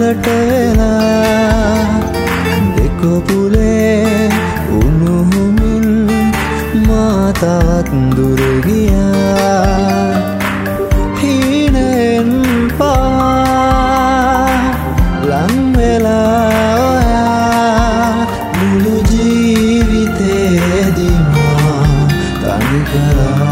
වලට වෙලා දෙකොපුලේ උණුහුමින් මා තවත් දුර ගියා හීනෙන් පා ලං වෙලා ඔයා මුළු ජීවිතේදී මා තනි කළා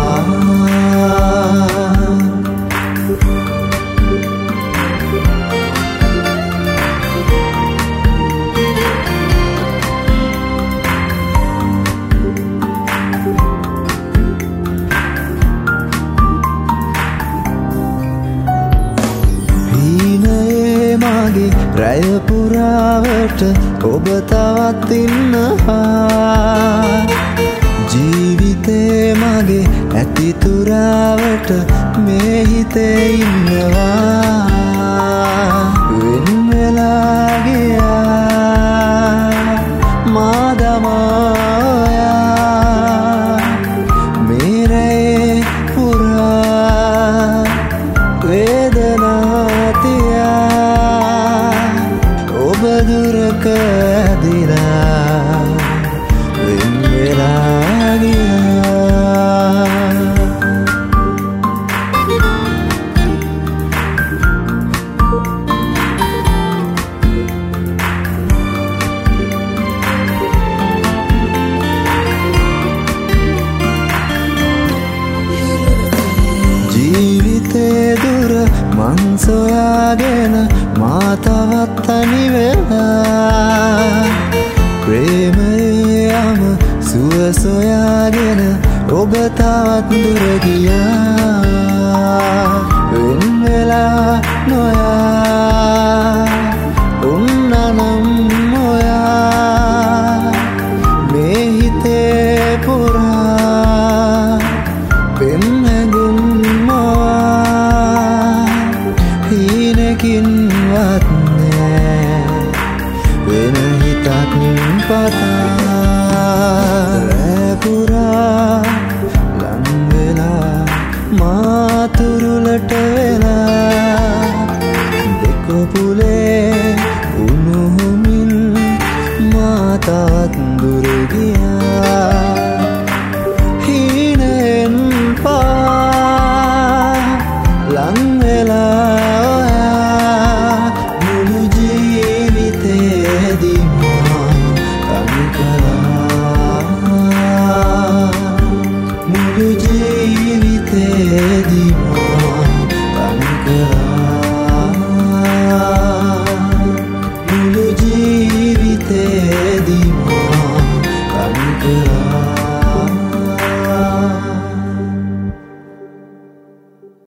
රැය පුරාවට ඔබ තවත් ඉන්නවා ජීවිතේ මගේ ඇතිතුරාවට මේ හිතේ ඉන්නවා වෙන වෙලා ගියා මා දමායා මේ රැයේ පුරා වේදනා තියා ඔබ දුරක ඇදිලා වෙන වෙලා ගියා ජීවිතේ දුර මං සොයාගෙන මා තවත් තනි වෙලා ප්‍රේමයේ යම සුව සොයාගෙන ඔබ තවත් දුර ගියා වෙන වෙලා නොයා උන්නනම් ඔයා මේ හිතේ පුරා පෙම් හැඟුම් මොවා හීනකින්වත් නෑ වෙන හිතක් පතා